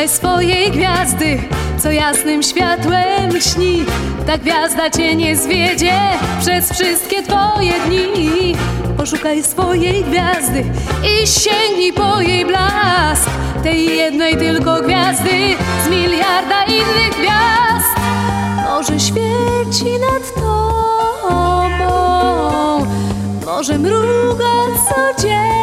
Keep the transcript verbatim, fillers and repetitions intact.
Poszukaj swojej gwiazdy, co jasnym światłem lśni. Ta gwiazda cię nie zwiedzie przez wszystkie twoje dni. Poszukaj swojej gwiazdy i sięgnij po jej blask. Tej jednej tylko gwiazdy z miliarda innych gwiazd. Może świeci nad tobą, może mruga codziennie,